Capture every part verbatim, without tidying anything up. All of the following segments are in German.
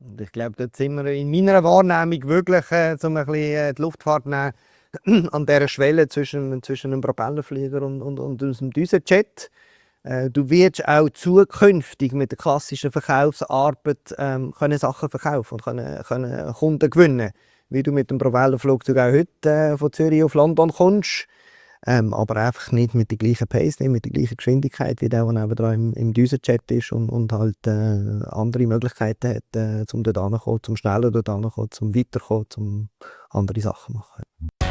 Und ich glaube, dort sind wir in meiner Wahrnehmung wirklich, äh, um ein bisschen äh, die Luftfahrt zu nehmen, an dieser Schwelle zwischen, zwischen einem Propellerflieger und, und, und unserem Düsenjet. Äh, du wirst auch zukünftig mit der klassischen Verkaufsarbeit ähm, können Sachen verkaufen und können, können Kunden gewinnen, wie du mit dem Propellerflugzeug auch heute äh, von Zürich auf London kommst. Ähm, aber einfach nicht mit der gleichen Pace, nicht mit der gleichen Geschwindigkeit, wie der, der nebenan im, im Düsenjet ist und, und halt äh, andere Möglichkeiten hat, äh, um dort hinzukommen, zum schneller dort hinzukommen, zum weiterkommen, zum andere Sachen machen.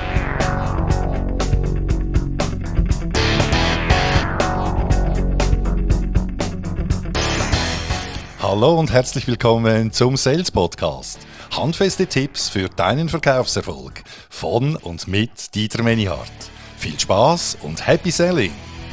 Hallo und herzlich willkommen zum Sales Podcast. Handfeste Tipps für deinen Verkaufserfolg von und mit Dieter Menihardt. Viel Spaß und Happy Selling!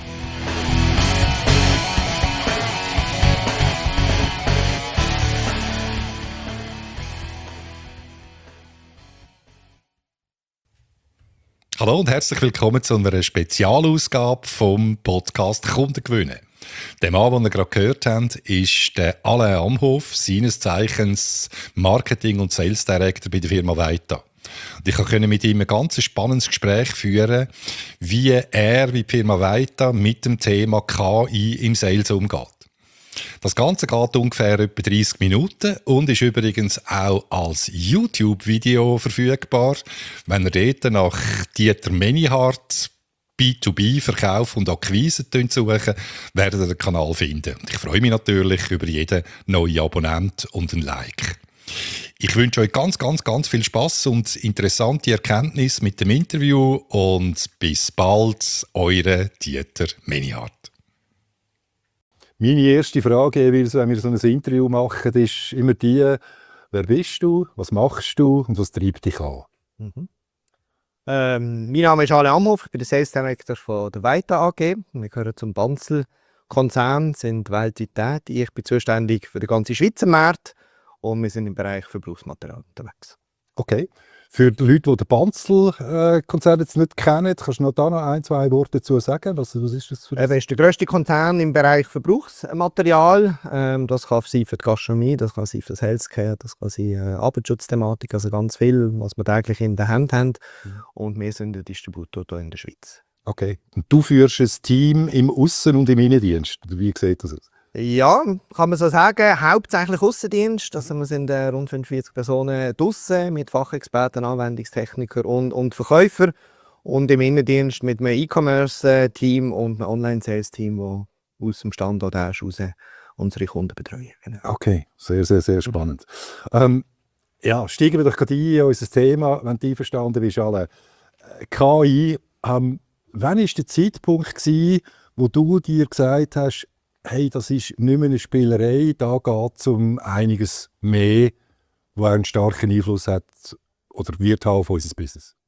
Hallo und herzlich willkommen zu einer Spezialausgabe vom Podcast Kunden gewinnen. Der Mann, den ihr gerade gehört habt, ist der Alain Amhof, seines Zeichens Marketing- und Sales Director bei der Firma Weita. Und ich konnte mit ihm ein ganz spannendes Gespräch führen, wie er, wie die Firma Weita, mit dem Thema K I im Sales umgeht. Das Ganze geht ungefähr etwa dreissig Minuten und ist übrigens auch als YouTube-Video verfügbar. Wenn ihr dort nach Dieter Menihardt B zwei B Verkauf und Akquise suchen, werdet ihr den Kanal finden. Ich freue mich natürlich über jeden neuen Abonnent und ein Like. Ich wünsche euch ganz, ganz, ganz viel Spass und interessante Erkenntnisse mit dem Interview und bis bald, eure Dieter Menihardt. Meine erste Frage, wenn wir so ein Interview machen, ist immer die: Wer bist du, was machst du und was treibt dich an? Mhm. Ähm, mein Name ist Alain Amhof, ich bin der Sales Director von der Weita A G. Wir gehören zum Banzel-Konzern, sind weltweit tätig. Ich bin zuständig für den ganzen Schweizer Markt und wir sind im Bereich Verbrauchsmaterial unterwegs. Okay. Für die Leute, die den Banzel-Konzern jetzt nicht kennen, kannst du noch da noch ein, zwei Worte dazu sagen? Was, was ist das für das? Es ist der grösste Konzern im Bereich Verbrauchsmaterial. Ähm, das kann sein für die Gastronomie, das kann sein für das Healthcare, das kann sein äh, Arbeitsschutzthematik, also ganz viel, was wir täglich in der Hand haben. Mhm. Und wir sind der Distributor hier in der Schweiz. Okay. Und du führst ein Team im Aussen- und im Innendienst. Wie sieht das aus? Ja, kann man so sagen. Hauptsächlich Aussendienst. Also wir sind äh, rund fünfundvierzig Personen draussen mit Fachexperten, Anwendungstechnikern und, und Verkäufern. Und im Innendienst mit einem E-Commerce-Team und einem Online-Sales-Team, das aus dem Standort raus unsere Kunden betreuen. Genau. Okay, sehr, sehr, sehr spannend. Mhm. Ähm, ja, steigen wir doch gerade ein in unser Thema, wenn du einverstanden bist, alle. K I, ähm, wann war der Zeitpunkt gewesen, wo du dir gesagt hast, hey, das ist nicht mehr eine Spielerei, da geht es um einiges mehr, was einen starken Einfluss hat oder wird haben auf unser Business?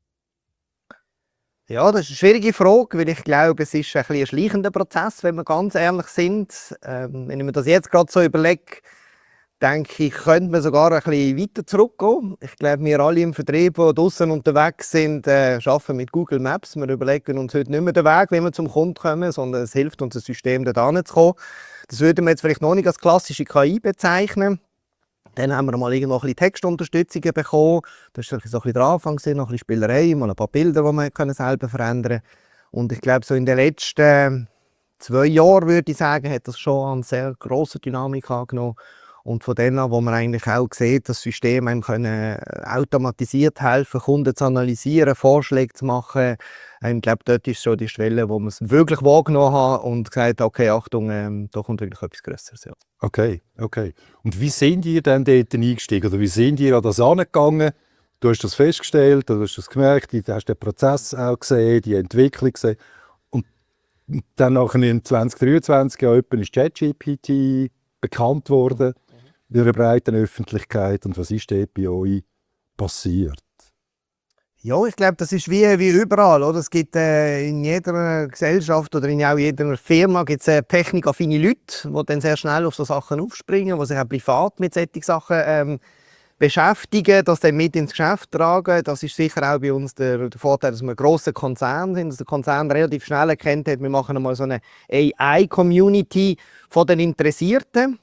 Ja, das ist eine schwierige Frage, weil ich glaube, es ist ein, ein schleichender Prozess, wenn wir ganz ehrlich sind. Ähm, wenn ich mir das jetzt gerade so überlege, denke ich, könnte man sogar ein bisschen weiter zurückgehen. Ich glaube, wir alle im Vertrieb, die draussen unterwegs sind, äh, arbeiten mit Google Maps. Wir überlegen uns heute nicht mehr den Weg, wie wir zum Kunden kommen, sondern es hilft uns, das System dort hinzukommen. Das würden wir jetzt vielleicht noch nicht als klassische K I bezeichnen. Dann haben wir mal irgendwo ein bisschen Textunterstützungen bekommen. Das war so ein bisschen der Anfang, noch ein bisschen Spielerei, mal ein paar Bilder, die man selber verändern können. Und ich glaube, so in den letzten zwei Jahren, würde ich sagen, hat das schon eine sehr grosse Dynamik angenommen. Und von denen an, wo man eigentlich auch sieht, das System einem können automatisiert helfen, Kunden zu analysieren, Vorschläge zu machen. Ich glaube, dort ist schon die Schwelle, wo man es wirklich wahrgenommen hat und gesagt hat, okay, Achtung, ähm, da kommt wirklich etwas Größeres. Ja. Okay, okay. Und wie sind ihr dann dort eingestiegen? Oder wie sind ihr an das angegangen? Du hast das festgestellt, du hast das gemerkt, du hast den Prozess auch gesehen, die Entwicklung gesehen. Und dann nachher in zwanzig dreiundzwanzig ja, ist ChatGPT bekannt worden in der breiten Öffentlichkeit. Und was ist dort bei euch passiert? Ja, ich glaube, das ist wie, wie überall. Oder? Es gibt äh, in jeder Gesellschaft oder in auch jeder Firma gibt's, äh, technikaffine Leute, die dann sehr schnell auf so Sachen aufspringen, die sich auch privat mit solchen Sachen ähm, beschäftigen, das dann mit ins Geschäft tragen. Das ist sicher auch bei uns der, der Vorteil, dass wir ein grosser Konzern sind, dass der Konzern relativ schnell erkennt hat, wir machen einmal so eine A I-Community von den Interessierten.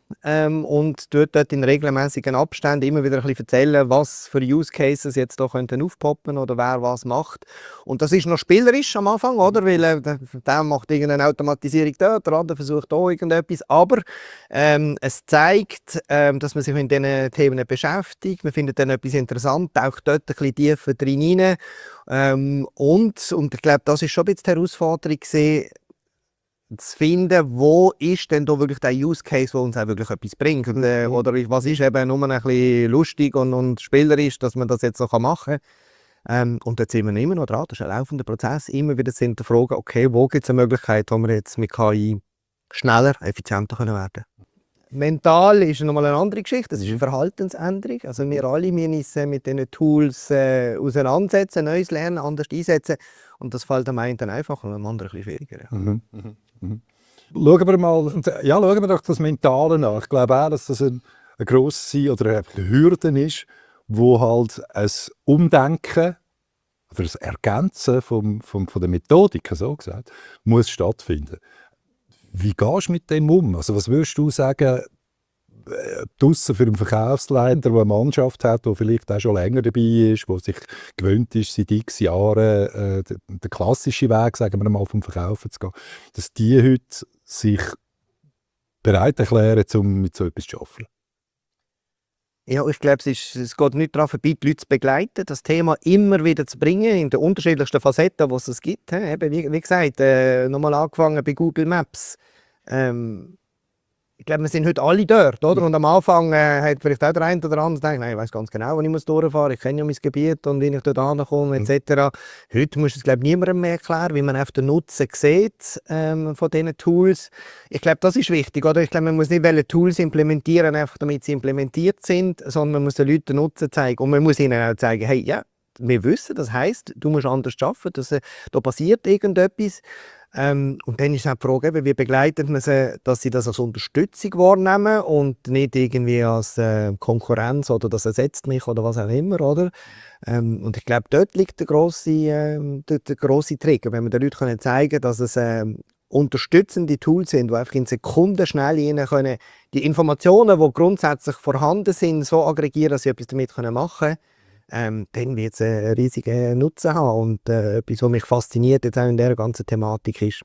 ähm, und dort, dort in regelmäßigen Abständen immer wieder ein bisschen erzählen, was für Use Cases jetzt da könnten aufpoppen oder wer was macht. Und das ist noch spielerisch am Anfang, oder? Weil äh, der, der macht irgendeine Automatisierung dort, der andere versucht auch irgendetwas. Aber ähm, es zeigt, ähm, dass man sich mit diesen Themen beschäftigt. Man findet dann etwas interessant, taucht dort ein bisschen tiefer drin rein. Ähm, und, und ich glaube, das ist schon ein bisschen die Herausforderung gewesen, zu finden, wo ist denn da wirklich der Use Case, der uns auch wirklich etwas bringt. Und, äh, oder was ist eben nur ein bisschen lustig und, und spielerisch, dass man das jetzt so machen kann. Ähm, und jetzt sind wir immer noch dran, das ist ein laufender Prozess, immer wieder zu hinterfragen, okay, wo gibt es eine Möglichkeit, wo wir jetzt mit K I schneller, effizienter können werden können. Mental ist nochmal eine andere Geschichte, das ist eine Verhaltensänderung. Also wir alle müssen uns mit diesen Tools äh, auseinandersetzen, Neues lernen, anders einsetzen. Und das fällt am einen dann einfacher und am anderen ein bisschen schwieriger. Ja. Mhm. Mhm. Mhm. Schauen wir mal, ja, schauen wir doch das Mentale an. Ich glaube auch, dass das eine, eine grosse oder eine Hürde ist, wo halt ein Umdenken oder das Ergänzen vom, vom, von der Methodik, so gesagt, muss stattfinden. Wie gehst du mit dem um? Also was würdest du sagen, draussen für einen Verkaufsleiter, der eine Mannschaft hat, die vielleicht auch schon länger dabei ist, der sich gewöhnt ist, seit x Jahren äh, den klassischen Weg, sagen wir mal, vom Verkaufen zu gehen, dass die heute sich bereit erklären, um mit so etwas zu arbeiten? Ja, ich glaube, es, ist, es geht nicht daran vorbei, die Leute zu begleiten, das Thema immer wieder zu bringen, in den unterschiedlichsten Facetten, die es gibt. He? Eben, wie, wie gesagt, äh, nochmal angefangen bei Google Maps. Ähm, ich glaube, wir sind heute alle dort, oder? Und am Anfang äh, hat vielleicht auch der eine oder andere gedacht, nein, ich weiß ganz genau, wo ich muss durchfahren muss, ich kenne ja mein Gebiet und wie ich dort ankomme, et cetera. Mhm. Heute muss es, glaube ich, niemandem mehr erklären, wie man auf den Nutzen sieht ähm, von diesen Tools. Ich glaube, das ist wichtig, oder? Ich glaube, man muss nicht Tools implementieren, einfach damit sie implementiert sind, sondern man muss den Leuten den Nutzen zeigen. Und man muss ihnen auch zeigen, hey, ja, wir wissen, das heisst, du musst anders arbeiten, dass, äh, da passiert irgendetwas. Ähm, und dann ist auch die Frage, wie begleitet man sie, dass sie das als Unterstützung wahrnehmen und nicht irgendwie als äh, Konkurrenz oder das ersetzt mich oder was auch immer, oder? Ähm, und ich glaube, dort liegt der grosse, äh, der, der grosse Trick, wenn wir den Leuten können zeigen, dass es äh, unterstützende Tools sind, die einfach in Sekunden schnell ihnen können, die Informationen, die grundsätzlich vorhanden sind, so aggregieren, dass sie etwas damit machen können. Ähm, dann wird es einen riesigen Nutzen haben. Und äh, etwas, was mich fasziniert jetzt auch in dieser ganzen Thematik ist,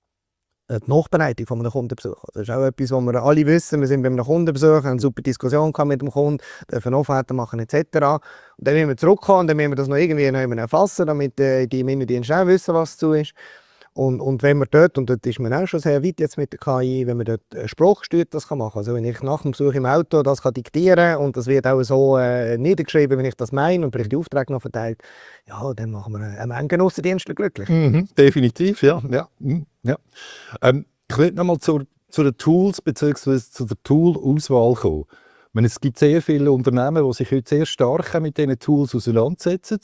äh, die Nachbereitung von einem Kundenbesuch. Das ist auch etwas, was wir alle wissen. Wir sind bei einem Kundenbesuch, haben eine super Diskussion mit dem Kunden, dürfen Offerten machen et cetera. Und dann müssen wir zurückkommen und dann müssen wir das noch irgendwie noch erfassen, damit äh, die Innendienste auch wissen, was zu ist. Und, und wenn man dort, und dort ist man auch schon sehr weit jetzt mit der K I, wenn man dort spruchgesteuert das kann machen kann. Also wenn ich nach dem Besuch im Auto das kann diktieren und das wird auch so äh, niedergeschrieben, wenn ich das meine und vielleicht die Aufträge noch verteilt, ja, dann machen wir eine Menge Aussendienstler glücklich. Mhm, definitiv, ja. ja, ja. Ähm, ich will nochmal zu, zu den Tools bzw. zu der Tool-Auswahl kommen. Ich meine, es gibt sehr viele Unternehmen, die sich heute sehr stark mit diesen Tools auseinandersetzen.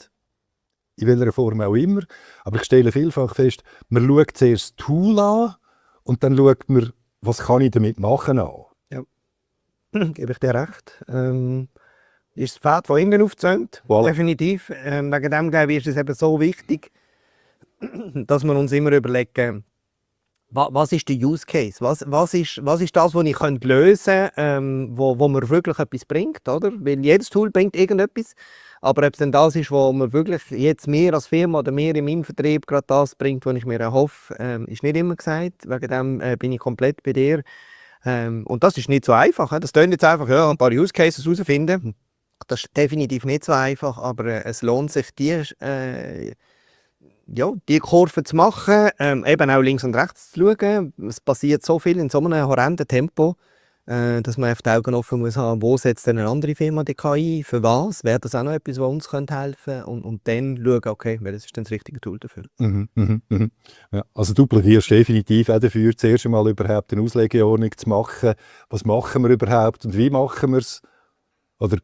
In welcher Form auch immer. Aber ich stelle vielfach fest, man schaut zuerst das Tool an und dann schaut man, was kann ich damit machen an. Ja, gebe ich dir recht. Ähm, ist das Pferd von innen aufgezäumt, voilà. Definitiv. Ähm, wegen dem, glaube ich, ist es eben so wichtig, dass wir uns immer überlegen, was ist der Use Case? Was, was, ist, was ist das, was ich lösen kann, ähm, wo, wo mir wirklich etwas bringt? Oder? Weil jedes Tool bringt irgendetwas. Aber ob es denn das ist, was mir wirklich jetzt mehr als Firma oder mehr in meinem Vertrieb gerade das bringt, was ich mir erhoffe, ähm, ist nicht immer gesagt. Wegen dem äh, bin ich komplett bei dir. Ähm, und das ist nicht so einfach. He? Das klingt jetzt einfach, ja, ein paar Use Cases herausfinden. Das ist definitiv nicht so einfach, aber äh, es lohnt sich, die, äh, ja, die Kurve zu machen, ähm, eben auch links und rechts zu schauen. Es passiert so viel in so einem horrenden Tempo, äh, dass man auf die Augen offen muss haben, wo setzt denn eine andere Firma die K I, für was, wäre das auch noch etwas, was uns könnte helfen könnte und, und dann schauen, okay, welches ist denn das richtige Tool dafür. Mhm, mhm, mhm. Ja, also du plädierst definitiv auch dafür, zuerst einmal überhaupt eine Auslegeordnung zu machen, was machen wir überhaupt und wie machen wir es, oder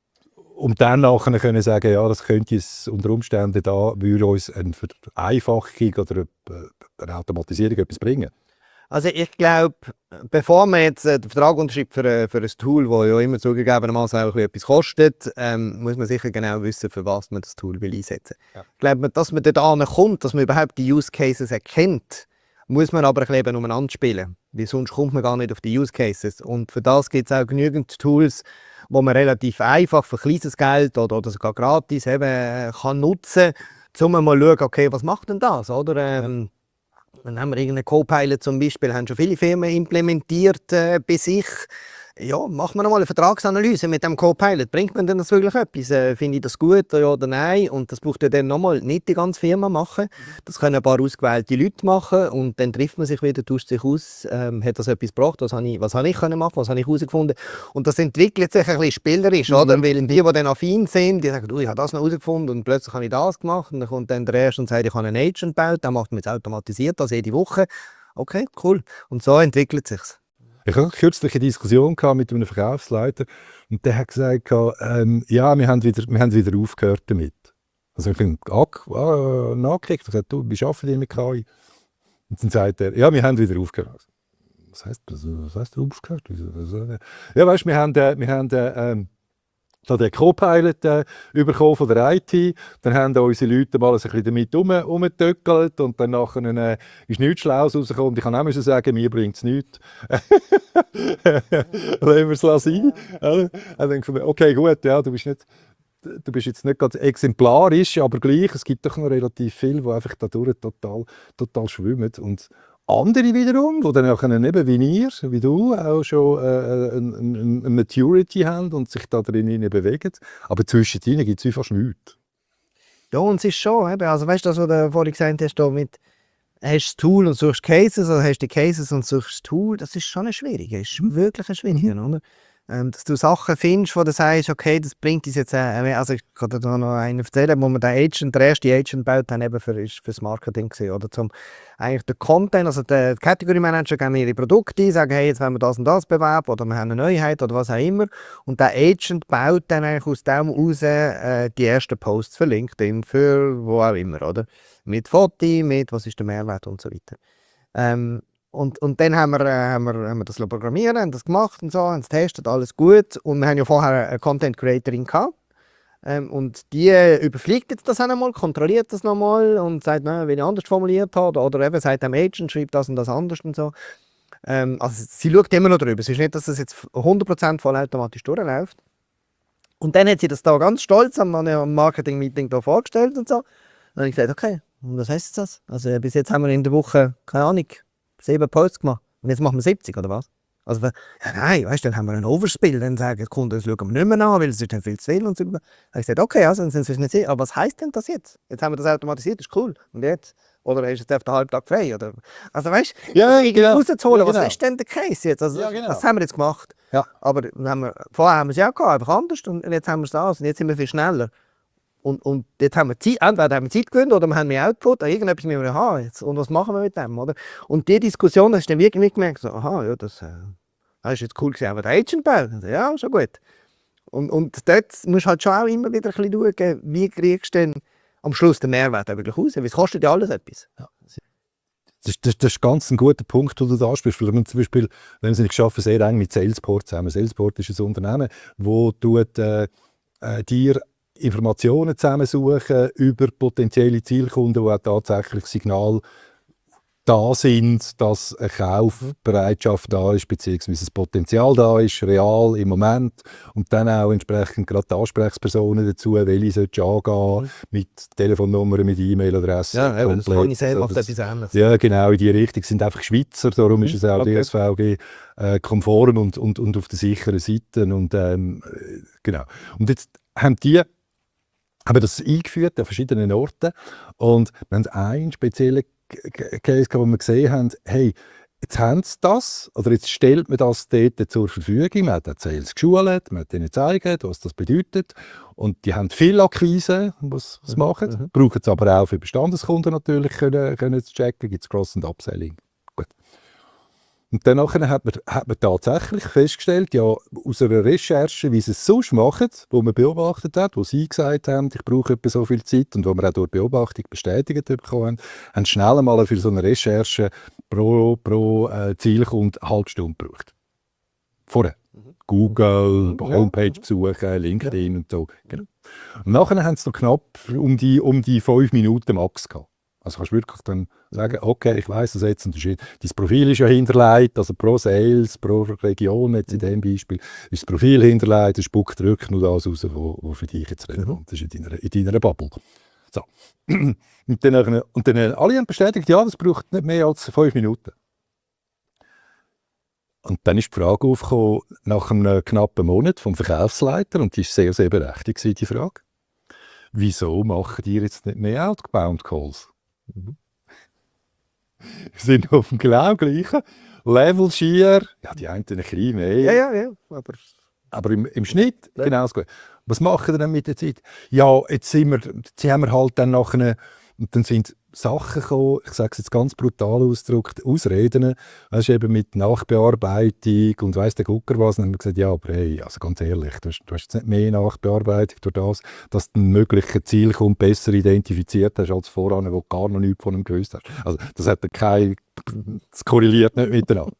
um dann nachher können sagen, ja, das könnte es unter Umständen da, würde uns eine Vereinfachung oder eine Automatisierung etwas bringen. Also ich glaube, bevor man jetzt äh, den Vertrag unterschreibt für, für ein Tool, das ja immer zugegebenermaßen auch etwas kostet, ähm, muss man sicher genau wissen, für was man das Tool will einsetzen will. Ja. Ich glaube, dass man dort kommt, dass man überhaupt die Use Cases erkennt, muss man aber ein bisschen umeinander spielen. Weil sonst kommt man gar nicht auf die Use Cases. Und für das gibt es auch genügend Tools, wo man relativ einfach für kleines Geld oder, oder sogar gratis eben, äh, kann nutzen kann, um mal zu schauen, okay, was macht denn das? Oder? Ähm, dann haben wir irgendeinen Copilot zum Beispiel, haben schon viele Firmen implementiert äh, bei sich. Ja, machen wir nochmal eine Vertragsanalyse mit dem Copilot. Bringt man denn das wirklich etwas? Äh, Finde ich das gut, ja oder nein? Und das braucht ja dann nochmal nicht die ganze Firma machen. Das können ein paar ausgewählte Leute machen und dann trifft man sich wieder, tauscht sich aus, ähm, hat das etwas gebracht, was habe ich, was habe ich können machen, was habe ich herausgefunden. Und das entwickelt sich ein bisschen spielerisch, mhm. oder? Weil die, die dann affin sind, die sagen, du, ich habe das noch herausgefunden und plötzlich habe ich das gemacht. Und dann kommt dann der Erste und sagt, ich habe einen Agent gebaut, der macht mir jetzt automatisiert das jede Woche. Okay, cool. Und so entwickelt es sich. Ich hatte kürzlich eine Diskussion mit einem Verkaufsleiter und der hat gesagt, ähm, ja, wir haben, wieder, wir haben wieder aufgehört damit. Also ich habe äh, nachgekriegt und gesagt, du, wie arbeiten die mit K I? Und dann sagt er, ja, wir haben wieder aufgehört. Was heisst das? Was heisst aufgehört? Ja, weißt du, wir haben, äh, wir haben äh, ähm, da den Co-Pilot äh, bekommen von der I T. Dann haben da unsere Leute mal ein bisschen damit herumgetöckelt und dann nachher äh, ist nichts Schlaues rausgekommen. Ich kann auch müssen sagen, mir bringt es nichts. Lassen wir es lassen. Dann denke ich, okay, gut, ja, du bist nicht... Du bist jetzt nicht ganz exemplarisch, aber gleich, es gibt doch noch relativ viele, die einfach dadurch total, total schwimmen. Und andere wiederum, die dann auch eben wie ihr, wie du, auch schon äh, eine, eine Maturity haben und sich da drin bewegen. Aber zwischen ihnen gibt es fast nichts. Ja, und es ist schon, eben, also weißt du, das, was du vorhin gesagt hast, da mit hast das Tool und suchst Cases, oder hast die Cases und suchst das Tool, das ist schon ein schwieriger, ist wirklich ein schwieriger, mhm. oder? Ähm, dass du Sachen findest, wo du sagst, okay, das bringt uns jetzt, äh, also ich kann dir da noch einen erzählen, wo man den Agent, der erste Agent baut, dann eben für, ist fürs Marketing gewesen, oder zum eigentlich den Content, also der Category Manager geben ihre Produkte ein, sagen, hey, jetzt wollen wir das und das bewerben, oder wir haben eine Neuheit, oder was auch immer, und der Agent baut dann eigentlich aus dem raus äh, die ersten Posts für LinkedIn, für wo auch immer, oder? Mit Foto, mit was ist der Mehrwert und so weiter. Ähm, Und, und dann haben wir, äh, haben, wir, haben wir das programmiert, haben das gemacht und so, haben es getestet, alles gut. Und wir haben ja vorher eine Content Creatorin gehabt. Ähm, und die überfliegt jetzt das auch nochmal, kontrolliert das nochmal und sagt, nein, wenn ich anders formuliert habe. Oder, oder eben sagt dem Agent, schreibt das und das anders und so. Ähm, also sie schaut immer noch drüber. Es ist nicht, dass das jetzt hundert Prozent vollautomatisch durchläuft. Und dann hat sie das da ganz stolz am, am Marketing-Meeting da vorgestellt und so. Und dann habe ich gesagt, okay, und was heisst das? Also bis jetzt haben wir in der Woche, keine Ahnung, sieben Posts gemacht. Und jetzt machen wir siebzig, oder was? Also, ja, nein, weißt du, dann haben wir einen Overspill. Dann sagen die Kunden, das schauen wir nicht mehr an, weil es ist dann viel zu viel. Und so. Dann habe ich gesagt, okay, also, dann sind es nicht sicher. Aber was heisst denn das jetzt? Jetzt haben wir das automatisiert, das ist cool. Und jetzt? Oder ist jetzt auf den Halbtag frei? Oder? Also, weißt du, ja, genau. rauszuholen, Ja, genau. was ist denn der Case jetzt? Also, ja, genau. Das haben wir jetzt gemacht. Ja. Aber dann haben wir, vorher haben wir es ja gehabt, einfach anders. Und jetzt haben wir es das. Und jetzt sind wir viel schneller. Und, und jetzt haben wir Zeit, entweder haben wir Zeit gewinnt oder wir haben mehr Output, irgendetwas müssen wir haben jetzt. Und was machen wir mit dem, oder? Und die Diskussion, das ist dann wirklich gemerkt, so, aha, ja, das, äh, das ist jetzt cool gewesen, aber der Agent baut, ja, schon gut. Und, und dort musst du halt schon auch immer wieder ein bisschen schauen, wie kriegst du denn am Schluss den Mehrwert auch wirklich raus, weil es kostet ja alles etwas. Ja. Das, das, das ist ganz ein guter Punkt, den du da ansprichst. Weil wir zum Beispiel, wenn wir es arbeiten, sehr eng mit Salesport zusammen. Salesport ist ein Unternehmen, das äh, äh, dir Informationen zusammensuchen über potenzielle Zielkunden, die auch tatsächlich Signal da sind, dass eine Kaufbereitschaft da ist, beziehungsweise das Potenzial da ist, real im Moment. Und dann auch entsprechend gerade die Ansprechpersonen dazu, welche sollst du angehen, mhm. mit Telefonnummern, mit E-Mail-Adressen. Ja, eben, das kann ich selber auf etwas ähnliches. Ja, genau, in die Richtung sind einfach Schweizer, darum mhm. ist es auch okay. D S V G äh, konform und, und, und auf der sicheren Seite. Und, ähm, genau. Und jetzt haben die haben das eingeführt an verschiedenen Orten und wir haben einen speziellen Case, wo wir gesehen haben, hey, jetzt haben sie das, oder jetzt stellt man das dort zur Verfügung, man hat die Sales geschult, man hat ihnen gezeigt, was das bedeutet und die haben viel Akquise, was sie machen, mhm. brauchen es aber auch für Bestandskunden natürlich können, können zu checken, gibt es Cross- und Upselling. Gut. Und dann hat man, hat man tatsächlich festgestellt, ja, aus einer Recherche, wie sie es sonst machen, wo man beobachtet hat, wo sie gesagt haben, ich brauche etwa so viel Zeit und wo wir auch durch Beobachtung bestätigt bekommen haben, haben schnell einmal für so eine Recherche pro, pro äh, Zielkunde eine halbe Stunde gebraucht. Vorher. Mhm. Google, mhm. Homepage besuchen, LinkedIn ja. und so. Genau. Und nachher haben sie noch knapp um die, um die fünf Minuten Max gehabt. Also kannst du wirklich dann sagen, okay, ich weiss das jetzt, und das ist, dein Profil ist ja hinterlegt, also pro Sales, pro Region jetzt in diesem Beispiel, ist das Profil hinterlegt, es spuckt wirklich nur das raus, was für dich jetzt relevant ist in deiner, in deiner Bubble. So. Und dann, und dann alle haben bestätigt, ja, das braucht nicht mehr als fünf Minuten. Und dann ist die Frage aufgekommen, nach einem knappen Monat vom Verkaufsleiter, und die ist sehr, sehr berechtigt, die Frage. Wieso machen die jetzt nicht mehr Outbound Calls? Mhm. Sind auf dem genau gleichen Level schier. Ja, die einen ein bisschen mehr. Ja, ja, ja. Aber, aber im, im Schnitt ja. Genau das Gleiche. Was machen wir dann mit der Zeit? Ja, jetzt, sind wir, jetzt haben wir halt dann nachher, und dann sind Sachen gekommen, ich sage es jetzt ganz brutal ausgedrückt, Ausreden, weißt du, eben mit Nachbearbeitung und weiss der Gucker was, und dann haben wir gesagt, ja, aber hey, also ganz ehrlich, du hast, du hast jetzt nicht mehr Nachbearbeitung durch das, dass du ein mögliches Ziel kommt, besser identifiziert hast als voran, wo du gar noch nichts von ihm gewusst hast. Also das hat kein, das korreliert nicht miteinander.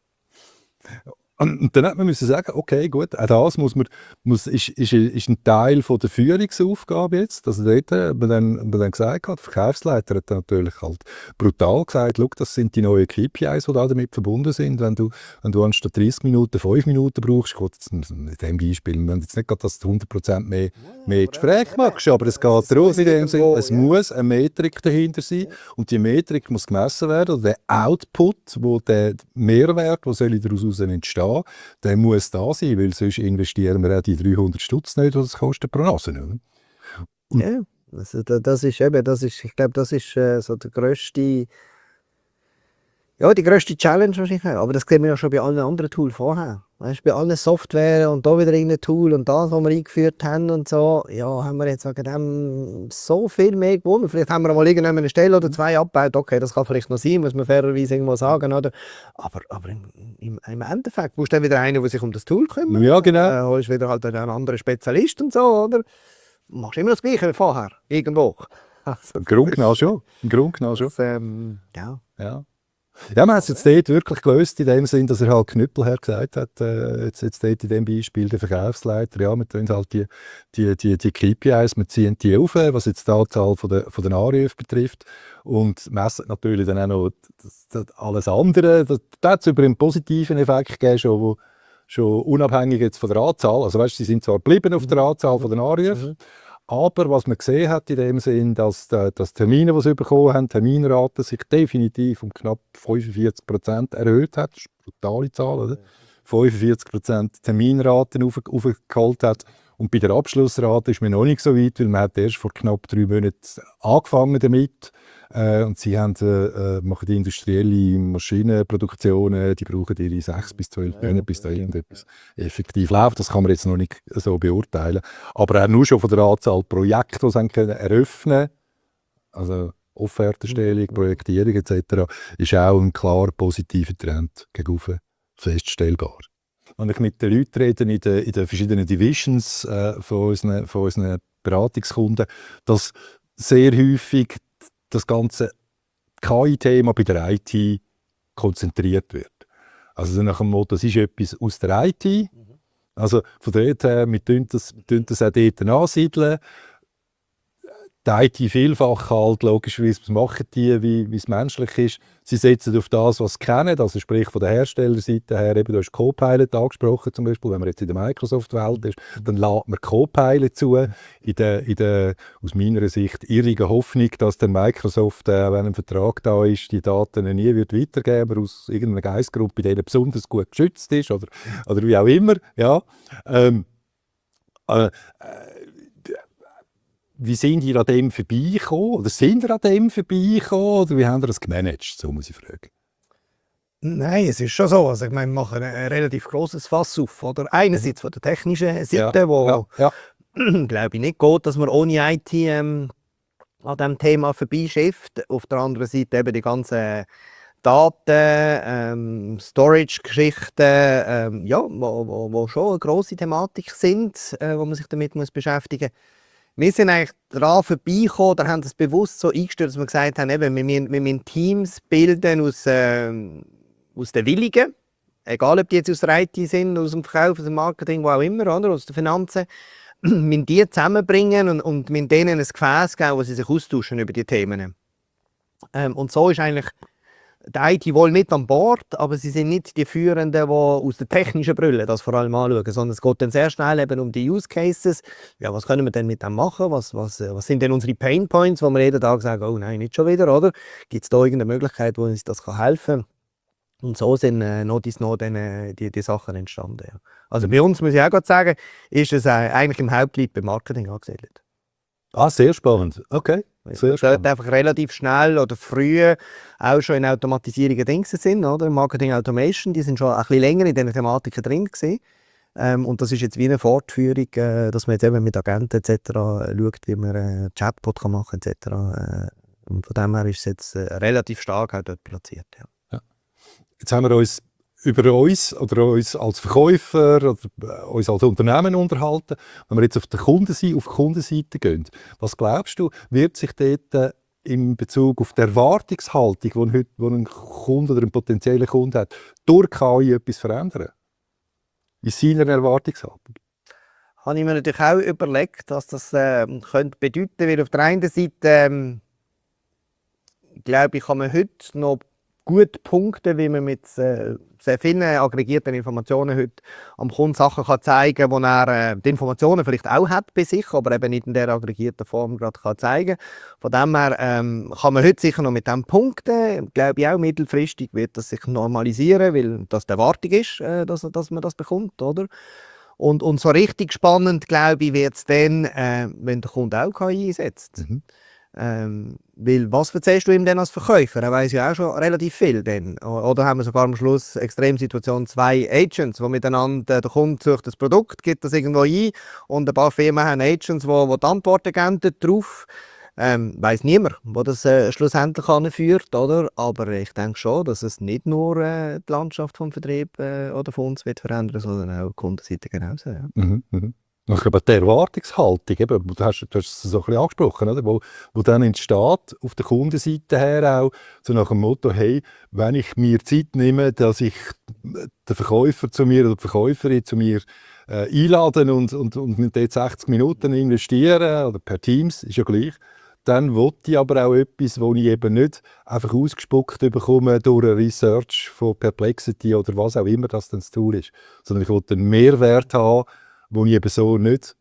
Und dann hat man müssen sagen, okay, gut, auch das muss man, muss, ist, ist, ist ein Teil von der Führungsaufgabe jetzt. Also dort hat man dann, man dann gesagt, der Verkaufsleiter hat natürlich halt brutal gesagt, schau, das sind die neuen K P Is, die da damit verbunden sind. Wenn du, wenn du anstatt dreißig Minuten fünf Minuten brauchst, gut, in diesem Beispiel, wir haben jetzt nicht gerade, dass du hundert Prozent mehr, mehr Gespräche machst, aber es geht darum, in dem Sinne, es muss eine Metrik dahinter sein und die Metrik muss gemessen werden, oder der Output, wo der Mehrwert, der soll daraus entstehen, der muss da sein, weil sonst investieren wir auch die dreihundert Stutz nicht, was es kostet pro Nase. Oder? Ja, also das ist eben, das ist, ich glaube, das ist äh, so der grösste, ja, die grösste Challenge wahrscheinlich. Aber das sehen wir ja schon bei allen anderen Tools vorher. Weißt, bei allen Software und da wieder irgendein Tool und das, was wir eingeführt haben und so, ja, haben wir jetzt wegen dem so viel mehr gewonnen. Vielleicht haben wir mal irgendeine Stelle oder zwei abgebaut. Okay, das kann vielleicht noch sein, muss man fairerweise irgendwo sagen, oder? Aber, aber im, im, im Endeffekt musst du dann wieder einen, der sich um das Tool kümmert. Ja, genau. Äh, holst wieder halt einen anderen Spezialist und so, oder? Machst immer das Gleiche wie vorher, irgendwo. Also, Im Grunde genau schon. Im Grunde genau schon. Das, ähm, ja. Ja. Ja, man hat es jetzt dort wirklich gelöst, in dem Sinn, dass er halt Knüppelherr gesagt hat, äh, jetzt, jetzt dort in dem Beispiel der Verkaufsleiter, ja, wir tun halt die, die, die, die K P Is, wir ziehen die auf, was jetzt die Anzahl von der, von den Anrufen betrifft, und messen natürlich dann auch noch das, das alles andere. Das, das hat es über einen positiven Effekt gegeben, schon, wo, schon unabhängig jetzt von der Anzahl, also weißt, sie sind zwar geblieben auf der Anzahl von den Anrufen, mhm. aber was man gesehen hat in dem Sinn, dass, dass Termine, die sie bekommen haben, Terminrate sich definitiv um knapp fünfundvierzig Prozent erhöht hat. Das ist eine brutale Zahl, oder? fünfundvierzig Prozent Terminraten auf, aufgeholt hat. Und bei der Abschlussrate ist man noch nicht so weit, weil man hat erst vor knapp drei Monaten angefangen damit. Äh, und sie haben, äh, machen die industrielle Maschinenproduktionen, die brauchen ihre sechs bis zwölf Monate, ja, bis da irgendetwas effektiv läuft. Das kann man jetzt noch nicht so beurteilen. Aber auch nur schon von der Anzahl Projekte, die sie können eröffnen, also Offertenstellung, Projektierung et cetera, ist auch ein klar positiver Trend gegenüber feststellbar. Wenn ich mit den Leuten rede in den, in den verschiedenen Divisions äh, von, unseren, von unseren Beratungskunden, dass sehr häufig das ganze K I-Thema bei der I T konzentriert wird. Also nach dem Motto, das ist etwas aus der I T. Also von dort her, wir tun das, wir tun das auch dort ansiedeln. Die I T vielfach halt, logischerweise, was machen die, wie, wie es menschlich ist. Sie setzen auf das, was sie kennen, also sprich von der Herstellerseite her, eben, du hast Copilot angesprochen zum Beispiel, wenn man jetzt in der Microsoft-Welt ist, dann lädt man Copilot zu, in der, in der aus meiner Sicht irrigen Hoffnung, dass der Microsoft, äh, wenn ein Vertrag da ist, die Daten nie wird weitergeben, aus irgendeiner Geistgruppe, die besonders gut geschützt ist, oder, oder wie auch immer. Ja. Ähm, äh, Wie sind ihr an dem vorbeigekommen? Oder sind ihr an dem vorbeigekommen? Oder wie haben ihr das gemanagt? So muss ich fragen. Nein, es ist schon so. Also ich meine, wir machen ein relativ grosses Fass auf. Oder? Einerseits von der technischen Seite, ja, wo ja, ja. glaube ich nicht geht, dass man ohne I T ähm, an diesem Thema vorbeischifft. Auf der anderen Seite eben die ganzen Daten, ähm, Storage-Geschichten, ähm, ja, wo, wo, wo schon eine grosse Thematik sind, äh, wo man sich damit muss beschäftigen muss. Wir sind eigentlich daran vorbeigekommen, oder haben das bewusst so eingestellt, dass wir gesagt haben, eben, wir, müssen, wir müssen Teams bilden aus, äh, aus den Willigen, egal ob die jetzt aus der I T sind, aus dem Verkauf, aus dem Marketing, wo auch immer, oder, aus den Finanzen, wir müssen die zusammenbringen und, und müssen denen ein Gefäß geben, wo sie sich austauschen über die Themen. Ähm, und so ist eigentlich die I T wohl mit an Bord, aber sie sind nicht die Führenden, die aus der technischen Brille das vor allem anschauen, sondern es geht dann sehr schnell eben um die Use Cases. Ja, was können wir denn mit dem machen? Was, was, was sind denn unsere Pain Points, wo wir jeden Tag sagen, oh nein, nicht schon wieder, oder? Gibt es da irgendeine Möglichkeit, wo uns das helfen kann? Und so sind äh, noch dies noch dann, äh, die, die Sachen entstanden. Ja. Also bei uns, muss ich auch gerade sagen, ist es äh, eigentlich im Hauptleid beim Marketing angesiedelt. Ah, sehr spannend. Okay, sehr Dort spannend. einfach relativ schnell oder früh auch schon in Automatisierungen drin sind, oder? Marketing Automation, die sind schon ein bisschen länger in diesen Thematiken drin gewesen. Ähm, und das ist jetzt wie eine Fortführung, äh, dass man jetzt eben mit Agenten et cetera schaut, wie man äh, Chatbot kann machen et cetera. Äh, und von dem her ist es jetzt äh, relativ stark auch dort platziert. Ja. Jetzt haben wir uns über uns oder uns als Verkäufer oder äh, uns als Unternehmen unterhalten. Wenn wir jetzt auf die Kundenseite, auf die Kundenseite gehen, was glaubst du, wird sich dort äh, in Bezug auf die Erwartungshaltung, die heute wo ein Kunde oder ein potenzieller Kunde hat, durch K I etwas verändern? In seiner Erwartungshaltung? Habe ich mir natürlich auch überlegt, dass das äh, könnte bedeuten, weil auf der einen Seite ähm, glaube ich, kann man heute noch gut punkten, wie man mit äh, sehr vielen aggregierten Informationen heute am Kunden Sachen kann zeigen kann, wo er äh, die Informationen vielleicht auch hat bei sich, aber eben nicht in der aggregierten Form gerade kann zeigen. Von dem her ähm, kann man heute sicher noch mit dem punkten. Ich glaube auch mittelfristig wird das sich normalisieren, weil das die Erwartung ist, äh, dass, dass man das bekommt, oder? Und, und so richtig spannend, glaube ich, wird es dann, äh, wenn der Kunde auch K I einsetzt. Mhm. Ähm, weil was erzählst du ihm denn als Verkäufer? Er weiß ja auch schon relativ viel. Dann. Oder haben wir sogar am Schluss Extremsituation zwei Agents, die miteinander, der Kunde sucht das Produkt, gibt das irgendwo ein und ein paar Firmen haben Agents, die, die die Antworten geben darauf. Ähm, weiss niemand, wo das äh, schlussendlich anführt, oder? Aber ich denke schon, dass es nicht nur äh, die Landschaft vom Vertrieb äh, oder von uns wird verändern, sondern auch die Kundenseite genauso. Ja. Mhm, mhm. Ich glaube, die Erwartungshaltung, eben, du, hast, du hast es so ein bisschen angesprochen, oder? Wo, wo dann entsteht, auf der Kundenseite her auch, so nach dem Motto, hey, wenn ich mir Zeit nehme, dass ich den Verkäufer zu mir oder die Verkäuferin zu mir äh, einladen und, und, und mit dort sechzig Minuten investieren, oder per Teams, ist ja gleich, dann will ich aber auch etwas, wo ich eben nicht einfach ausgespuckt bekomme durch eine Research von Perplexity oder was auch immer das dann das Tool ist, sondern ich will einen Mehrwert haben, den ich eben so nicht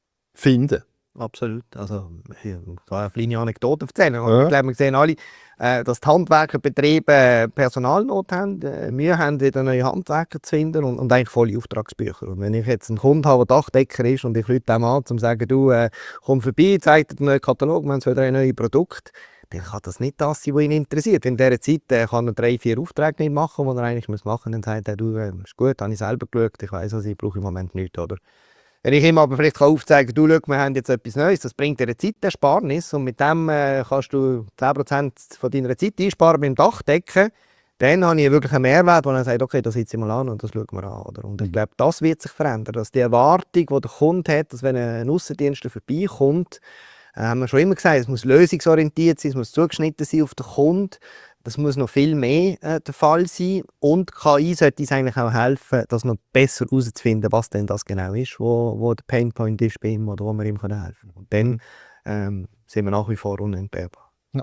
finde. Absolut. Also, ich kann eine kleine Anekdote erzählen. Ja. Ich glaube, wir sehen alle, äh, dass die Handwerkerbetriebe äh, Personalnot haben. Äh, wir haben wieder neue Handwerker zu finden und, und eigentlich volle Auftragsbücher. Und wenn ich jetzt einen Kunden habe, der Dachdecker ist und ich rufe dem an, um zu sagen, du, äh, komm vorbei, zeig dir den neuen Katalog, wir haben zwei, drei neue Produkte, dann kann das nicht das sein, was ihn interessiert. In dieser Zeit äh, kann er drei, vier Aufträge nicht machen, die er eigentlich machen muss. Dann sagt er, du, äh, ist gut, habe ich selber geschaut, ich weiss, was ich brauche im Moment nichts, oder? Wenn ich ihm aber vielleicht aufzeigen kann, du, schau, wir haben jetzt etwas Neues, das bringt dir eine Zeitersparnis und mit dem äh, kannst du zehn Prozent von deiner Zeit einsparen beim Dachdecken, dann habe ich wirklich einen Mehrwert, wo er sagt, okay, das sitze ich mal an und das schauen wir an. Oder? Und ich glaube, das wird sich verändern, dass die Erwartung, die der Kunde hat, dass wenn ein Aussendienstler vorbeikommt, äh, haben wir schon immer gesagt, es muss lösungsorientiert sein, es muss zugeschnitten sein auf den Kunden. Das muss noch viel mehr äh, der Fall sein. Und K I sollte uns eigentlich auch helfen, das noch besser herauszufinden, was denn das genau ist, wo, wo der Painpoint ist bei ihm oder wo wir ihm helfen können. Und dann ähm, sind wir nach wie vor unentbehrbar. Ja,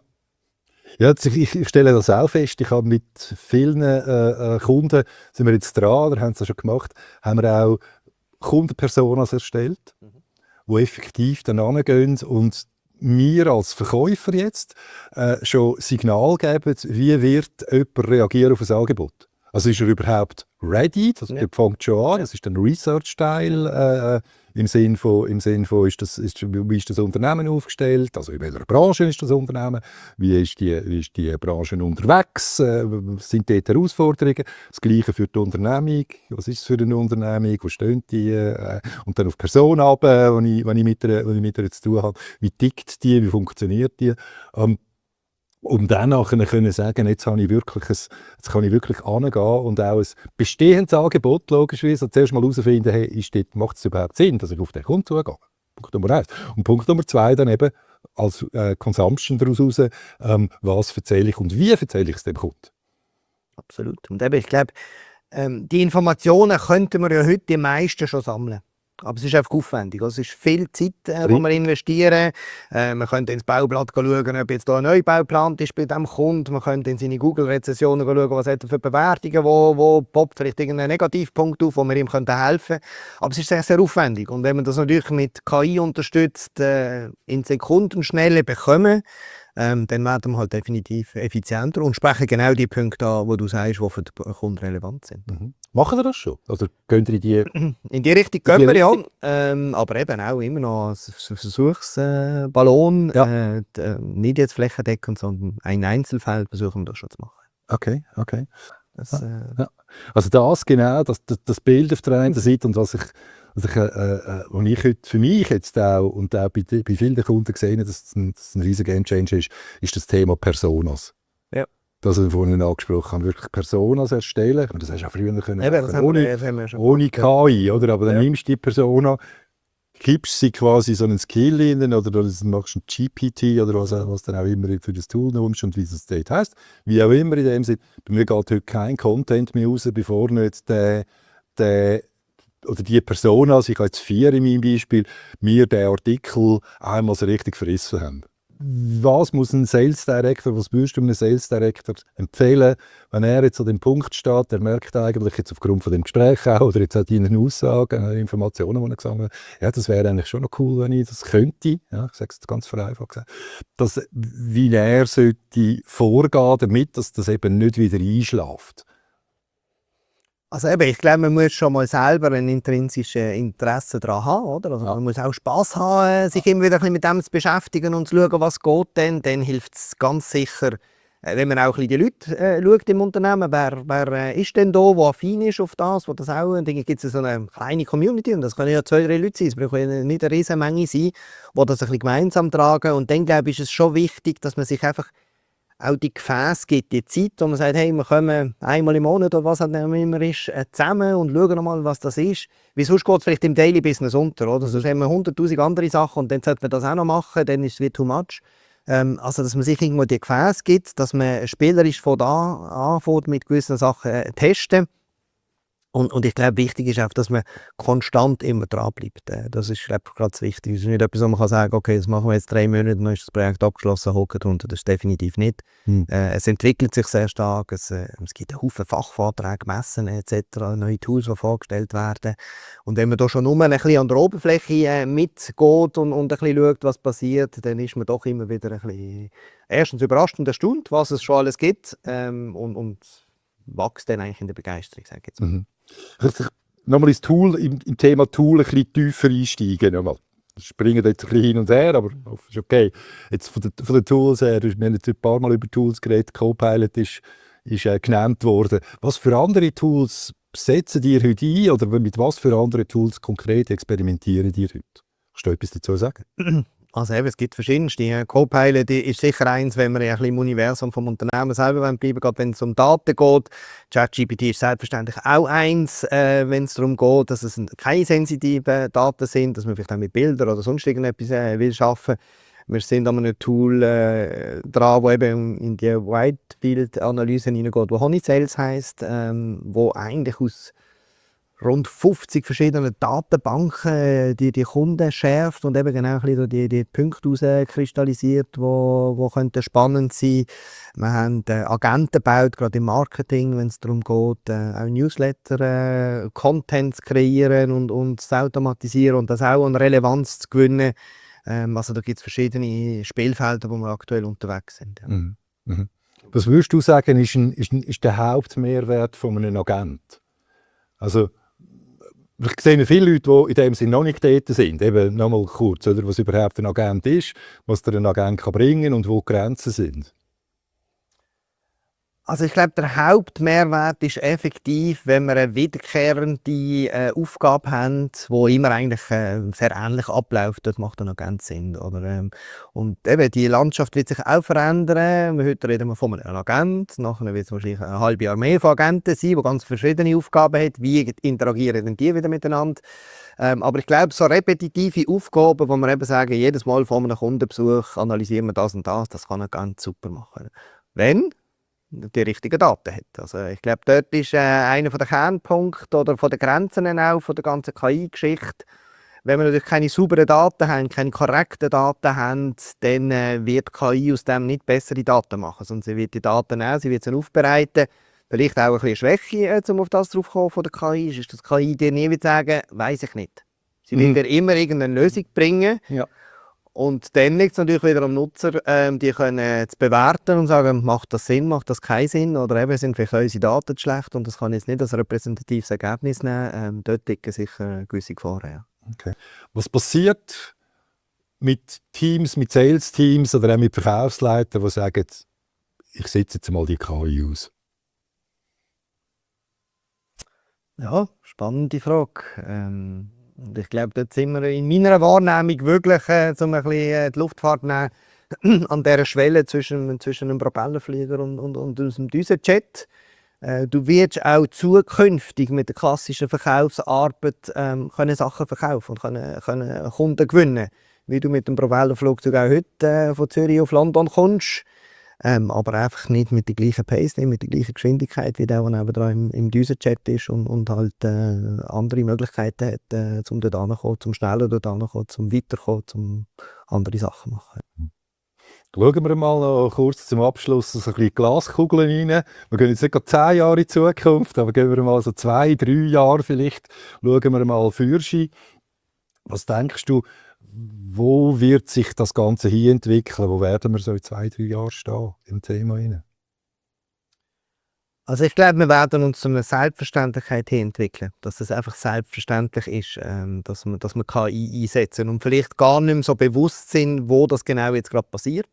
ja ich, ich stelle das auch fest. Ich habe mit vielen äh, Kunden, sind wir jetzt dran, oder haben es ja schon gemacht, haben wir auch Kundenpersonas erstellt, mhm. die effektiv dann hingehen und mir als Verkäufer jetzt äh, schon Signal geben, wie wird jemand reagieren auf ein Angebot. Also ist er überhaupt ready? Das Ja. fängt schon an. Das ist ein Research-Teil. Äh, im Sinn von, im Sinn von ist das, ist, wie ist das Unternehmen aufgestellt? Also in welcher Branche ist das Unternehmen? Wie ist die, wie ist die Branche unterwegs? Äh, was sind dort Herausforderungen? Das Gleiche für die Unternehmung. Was ist es für eine Unternehmung? Wo stehen die? Äh, und dann auf die Person ab, äh, wenn ich, wenn ich mit der, wenn ich mit der zu tun habe. Wie tickt die? Wie funktioniert die? Ähm, um dann nachher können sagen, jetzt, habe ich wirklich ein, jetzt kann ich wirklich angehen und auch ein bestehendes Angebot logischerweise zuerst mal herausfinden, hey, ist dort, macht es überhaupt Sinn, dass ich auf den Kunden zugehe? Punkt Nummer eins. Und Punkt Nummer zwei dann eben als äh, Consumption daraus raus, ähm, was erzähle ich und wie erzähle ich es dem Kunden? Absolut. Und eben, ich glaube, ähm, die Informationen könnten wir ja heute die meisten schon sammeln. aber es ist einfach aufwendig. Also es ist viel Zeit, äh, die wir investieren. Äh, man könnte ins Baublatt schauen, ob jetzt da ein Neubau geplant ist bei diesem Kunden. Man könnte in seine Google-Rezessionen schauen, was hat er für Bewertungen, wo, wo poppt vielleicht irgendein Negativpunkt auf, wo wir ihm helfen könnten. Aber es ist sehr, sehr aufwendig. Und wenn man das natürlich mit K I unterstützt, äh, in Sekundenschnelle bekommen, ähm, dann werden wir halt definitiv effizienter und sprechen genau die Punkte an, die du sagst, die für den Kunden relevant sind. Mhm. Machen Sie das schon? Oder gehen Sie in die... In die Richtung gehen wir, ja. Ähm, aber eben auch immer noch als Versuchsballon. Äh, ja. äh, äh, nicht jetzt flächendeckend, sondern ein Einzelfeld versuchen wir das schon zu machen. Okay, okay. Das, ja, äh, ja. Also das genau, das, das, das Bild auf der einen Seite und was ich, was ich, äh, äh, was ich heute für mich jetzt auch und auch bei, bei vielen Kunden gesehen habe, dass es ein, ein riesiger Gamechanger ist, ist das Thema Personas. Ja. Das, was ich vorhin angesprochen habe, wirklich Personas erstellen. Das hast du auch früher können Eben, machen, ohne, wir, das haben wir schon ohne K I, oder? Aber dann ja. nimmst du die Persona, gibst sie quasi so einen Skill in oder du machst ein G P T oder was, was dann auch immer für das Tool nimmst und wie es dort heisst. Wie auch immer in dem Sinne. Bei mir geht heute kein Content mehr raus, bevor nicht der, der oder die Person, also ich habe jetzt vier in meinem Beispiel, mir den Artikel einmal so richtig verrissen haben. Was muss ein Sales Director, was würdest du einem Sales Director empfehlen, wenn er jetzt an dem Punkt steht, er merkt eigentlich jetzt aufgrund von dem Gespräch auch, oder jetzt auch deinen Aussagen, Informationen, die er gesammelt hat, ja, das wäre eigentlich schon noch cool, wenn ich das könnte, ja, ich sage es ganz vereinfacht gesagt, dass, wie er sollte vorgehen, damit dass das eben nicht wieder einschläft. Also eben, ich glaube, man muss schon mal selber ein intrinsisches Interesse daran haben, oder? Also ja. Man muss auch Spass haben, sich immer wieder ein bisschen mit dem zu beschäftigen und zu schauen, was geht denn. Dann hilft es ganz sicher, wenn man auch ein bisschen die Leute äh, schaut im Unternehmen, wer, wer äh, ist denn da, der affin ist auf das, wo das auch, dann gibt es so eine kleine Community und das können ja zwei, drei Leute sein, es braucht ja nicht eine riesige Menge sein, die das ein bisschen gemeinsam tragen und dann, glaube ich, ist es schon wichtig, dass man sich einfach auch die Gefäße gibt, die Zeit, wo man sagt, hey, wir kommen einmal im Monat oder was auch immer ist, zusammen und schauen mal, was das ist. Weil sonst geht es vielleicht im Daily Business unter, oder? Sonst haben wir hunderttausend andere Sachen und dann sollte man das auch noch machen, dann ist es wie too much. Ähm, also, dass man sich irgendwo die Gefäße gibt, dass man spielerisch von da anfängt mit gewissen Sachen äh, testen. Und, und ich glaube, wichtig ist auch, dass man konstant immer dran bleibt. Das ist, glaube ich, gerade das Wichtige. Es ist nicht etwas, wo man kann sagen, okay, das machen wir jetzt drei Monate, dann ist das Projekt abgeschlossen, hocken drunter. Das ist definitiv nicht. Hm. Äh, es entwickelt sich sehr stark. Es, äh, es gibt einen Haufen Fachvorträge, Messen et cetera, neue Tools, die vorgestellt werden. Und wenn man da schon nur ein bisschen an der Oberfläche äh, mitgeht und, und ein bisschen schaut, was passiert, dann ist man doch immer wieder ein bisschen erstens überrascht und erstaunt, was es schon alles gibt. Ähm, und, und wächst dann eigentlich in der Begeisterung, sage ich jetzt mal. Mhm. Nochmal ins Tool, im, im Thema Tool ein bisschen tiefer einsteigen. Nochmal. Wir springen jetzt ein bisschen hin und her, aber ist okay. Jetzt von den, von den Tools her, wir haben jetzt ein paar Mal über Tools geredet, Copilot ist, ist äh, genannt worden. Was für andere Tools setzen ihr heute ein oder mit was für andere Tools konkret experimentieren ihr heute? Kannst du etwas dazu sagen? Also eben, es gibt verschiedenste. Copilot ist sicher eins, wenn wir ein bisschen im Universum vom Unternehmen selber bleiben, gerade wenn es um Daten geht. ChatGPT ist selbstverständlich auch eins, äh, wenn es darum geht, dass es keine sensitiven Daten sind, dass man vielleicht auch mit Bildern oder sonst irgendetwas äh, will arbeiten. Wir sind an einem Tool äh, dran, das eben in die Whitefield-Analyse hineingeht, die Honey Sales heisst, ähm, wo eigentlich aus rund fünfzig verschiedene Datenbanken die, die Kunden schärft und eben genau ein bisschen die, die Punkte herauskristallisiert, die wo, wo könnten spannend sein. Wir haben äh, Agenten gebaut, gerade im Marketing, wenn es darum geht, äh, auch Newsletter, äh, Content zu kreieren und, und zu automatisieren und das auch an Relevanz zu gewinnen. Ähm, also da gibt es verschiedene Spielfelder, wo wir aktuell unterwegs sind. Ja. Mhm. Mhm. Was würdest du sagen, ist, ein, ist, ein, ist der Hauptmehrwert von einem Agent? Also ich sehe viele Leute, die in dem Sinne noch nicht dort sind. Eben nochmal kurz, oder, was überhaupt ein Agent ist, was der ein Agent kann bringen und wo die Grenzen sind. Also ich glaube, der Hauptmehrwert ist effektiv, wenn wir eine wiederkehrende äh, Aufgabe haben, die immer eigentlich äh, sehr ähnlich abläuft. Das macht dann auch ganz Sinn. Oder, ähm, und eben, die Landschaft wird sich auch verändern. Heute reden wir von einem Agent. Nachher wird es wahrscheinlich ein halbes Jahr mehr von Agenten sein, die ganz verschiedene Aufgaben haben. Wie interagieren denn die wieder miteinander? Ähm, aber ich glaube, so repetitive Aufgaben, wo wir eben sagen, jedes Mal vor einem Kundenbesuch analysieren wir das und das, das kann er ganz super machen. Wenn die richtigen Daten hat. Also ich glaube, dort ist äh, einer der Kernpunkte oder von den Grenzen auch von der ganzen K I-Geschichte, Wenn wir natürlich keine sauberen Daten haben, keine korrekten Daten haben, dann äh, wird die K I aus dem nicht bessere Daten machen, sondern sie wird die Daten nehmen, sie wird sie aufbereiten. Vielleicht auch ein bisschen Schwäche, äh, um auf das drauf zu kommen von der K I, ist, dass die K I dir nie wird sagen, weiss ich nicht. Sie wird Mhm. dir immer irgendeine Lösung bringen. Ja. Und dann liegt es natürlich wieder am Nutzer, ähm, die können äh, zu bewerten und sagen, macht das Sinn, macht das keinen Sinn, oder eben sind vielleicht unsere Daten schlecht und das kann jetzt nicht als repräsentatives Ergebnis nehmen. Ähm, dort liegen sicher gewisse Gefahren. Ja. Okay. Was passiert mit Teams, mit Sales-Teams oder auch mit Verkaufsleitern, die sagen, ich setze jetzt mal die K I aus? Ja, spannende Frage. Ähm, und ich glaube, dort sind wir in meiner Wahrnehmung wirklich, äh, um ein bisschen äh, die Luftfahrt zu nehmen, an dieser Schwelle zwischen, zwischen einem Propellerflieger und, und, und unserem Düsenjet. Äh, du wirst auch zukünftig mit der klassischen Verkaufsarbeit ähm, können Sachen verkaufen und können, können Kunden gewinnen. Wie du mit dem Propellerflugzeug auch heute äh, von Zürich auf London kommst. Ähm, aber einfach nicht mit der gleichen Pace, nicht mit der gleichen Geschwindigkeit, wie der, der nebenan im, im Düsenjet ist und, und halt äh, andere Möglichkeiten hat, äh, um dort hinzukommen, zum schneller dort hinzukommen, zum weiterkommen, zum andere Sachen machen. Schauen wir mal noch kurz zum Abschluss so ein bisschen Glaskugeln rein. Wir gehen jetzt nicht gerade zehn Jahre in die Zukunft, aber gehen wir mal so zwei, drei Jahre vielleicht. Schauen wir mal Fürchi. Was denkst du, wo wird sich das Ganze hier entwickeln? Wo werden wir so in zwei, drei Jahren stehen im Thema rein? Also ich glaube, wir werden uns zu einer Selbstverständlichkeit hin entwickeln, dass es einfach selbstverständlich ist, ähm, dass wir, dass wir K I einsetzen und vielleicht gar nicht mehr so bewusst sind, wo das genau jetzt gerade passiert.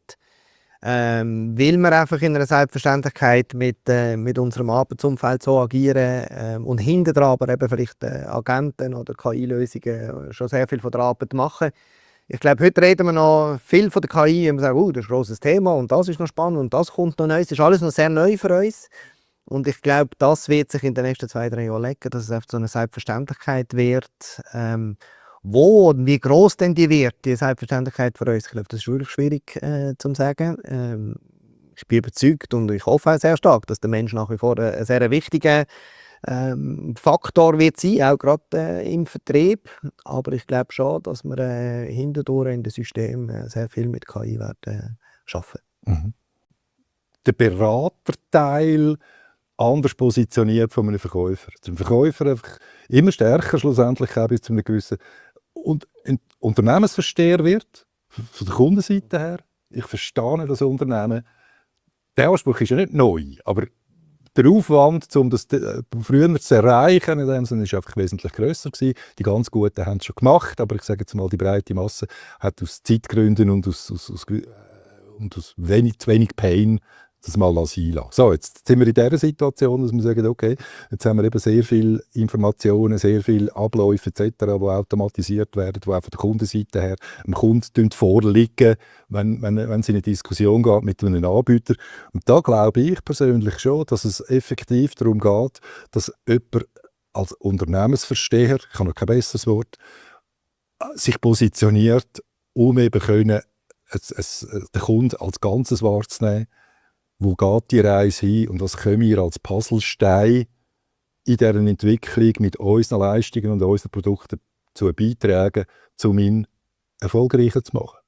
Ähm, weil wir einfach in einer Selbstverständlichkeit mit, äh, mit unserem Arbeitsumfeld so agieren ähm, und hinten dran aber eben vielleicht äh, Agenten oder K I-Lösungen schon sehr viel von der Arbeit machen. Ich glaube, heute reden wir noch viel von der K I und sagen, oh, das ist ein grosses Thema und das ist noch spannend und das kommt noch neu. Es ist alles noch sehr neu für uns. Und ich glaube, das wird sich in den nächsten zwei, drei Jahren legen, dass es einfach so eine Selbstverständlichkeit wird. Ähm, wo und wie groß denn die wird, die Selbstverständlichkeit für uns, ich glaube, das ist wirklich schwierig äh, zu sagen. Ähm, ich bin überzeugt und ich hoffe auch sehr stark, dass der Mensch nach wie vor ein sehr wichtiger ähm, Faktor wird sein, auch gerade äh, im Vertrieb. Aber ich glaube schon, dass wir äh, hintendurch in dem System äh, sehr viel mit K I werden äh, arbeiten. Mhm. Der Beraterteil anders positioniert von einem Verkäufer. Der Verkäufer einfach immer stärker schlussendlich auch bis zu einem gewissen und ein Unternehmensversteher wird, von der Kundenseite her. Ich verstehe das Unternehmen. Der Anspruch ist ja nicht neu, aber der Aufwand, um das äh, früher zu erreichen, in dem Sinne, ist einfach wesentlich grösser gewesen. Die ganz Guten haben es schon gemacht, aber ich sage jetzt mal, die breite Masse hat aus Zeitgründen und aus, aus, aus, äh, und aus wenig, zu wenig Pain das mal sein lassen. So, jetzt sind wir in dieser Situation, dass wir sagen, okay, jetzt haben wir eben sehr viele Informationen, sehr viele Abläufe et cetera, die automatisiert werden, die auch von der Kundenseite her dem Kunden vorliegen, wenn, wenn, wenn es in eine Diskussion geht mit einem Anbieter. Und da glaube ich persönlich schon, dass es effektiv darum geht, dass jemand als Unternehmensversteher, ich habe noch kein besseres Wort, sich positioniert, um eben können, es, es, den Kunden als Ganzes wahrzunehmen. Wo geht die Reise hin und was können wir als Puzzlestein in dieser Entwicklung mit unseren Leistungen und unseren Produkten dazu beitragen, um ihn erfolgreicher zu machen?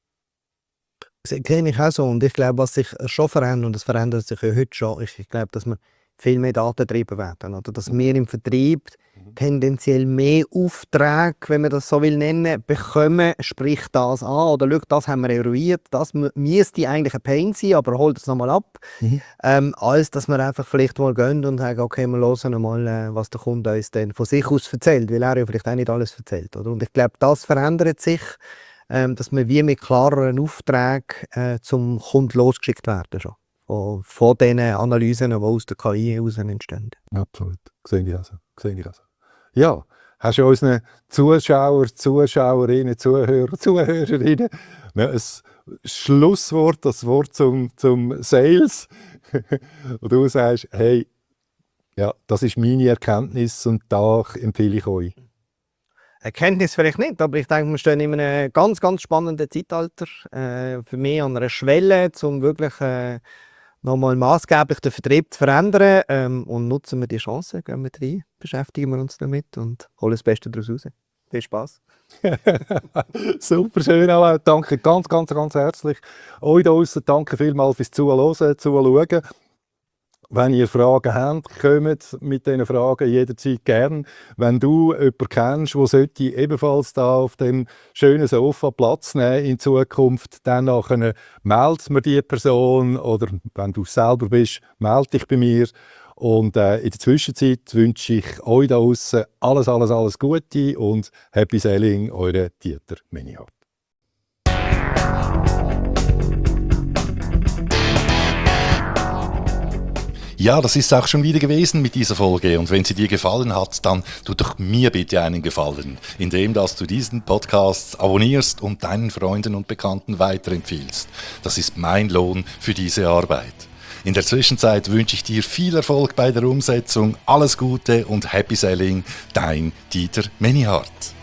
Das sehe ich auch so. Und ich glaube, was sich schon verändert, und das verändert sich ja heute schon, ist, ich glaube, dass wir viel mehr datengetrieben werden. Oder dass wir im Vertrieb tendenziell mehr Aufträge, wenn man das so will nennen, bekommen, sprich das an oder schau, das haben wir eruiert, das müsste eigentlich ein Pain sein, aber holt es nochmal ab, mhm. ähm, als dass wir einfach vielleicht mal gehen und sagen, okay, wir hören mal, äh, was der Kunde uns dann von sich aus erzählt, weil er ja vielleicht auch nicht alles erzählt. Oder? Und ich glaube, das verändert sich, ähm, dass wir wie mit klareren Aufträgen äh, zum Kunden losgeschickt werden schon. Von, von diesen Analysen, die aus der K I heraus entstehen. Absolut, sehe ich also. Sehe ich also. Ja, hast du unseren Zuschauer, Zuschauerinnen, Zuhörer, Zuhörerinnen ein Schlusswort, das Wort zum, zum Sales, wo du sagst, hey, ja, das ist meine Erkenntnis und da empfehle ich euch. Erkenntnis vielleicht nicht, aber ich denke, wir stehen in einem ganz, ganz spannenden Zeitalter. Äh, für mich an einer Schwelle, um wirklich äh, nochmal maßgeblich den Vertrieb zu verändern. Ähm, und nutzen wir die Chance, gehen wir rein, beschäftigen wir uns damit und holen das Beste daraus raus. Viel Spaß. Super schön, Alain. Danke ganz, ganz, ganz herzlich. Euch da draussen, danke vielmals fürs Zuhören, Zuschauen. Wenn ihr Fragen habt, kommt mit diesen Fragen jederzeit gern. Wenn du jemanden kennst, der sollte ebenfalls da auf dem schönen Sofa Platz nehmen in Zukunft, dann nachher melde mir die Person oder wenn du selber bist, melde dich bei mir. Und äh, in der Zwischenzeit wünsche ich euch da draussen alles, alles, alles Gute und Happy Selling, eure Dieter Menihardt. Ja, das ist auch schon wieder gewesen mit dieser Folge. Und wenn sie dir gefallen hat, dann tu doch mir bitte einen Gefallen, indem dass du diesen Podcast abonnierst und deinen Freunden und Bekannten weiterempfiehlst. Das ist mein Lohn für diese Arbeit. In der Zwischenzeit wünsche ich dir viel Erfolg bei der Umsetzung, alles Gute und Happy Selling, dein Dieter Menihardt.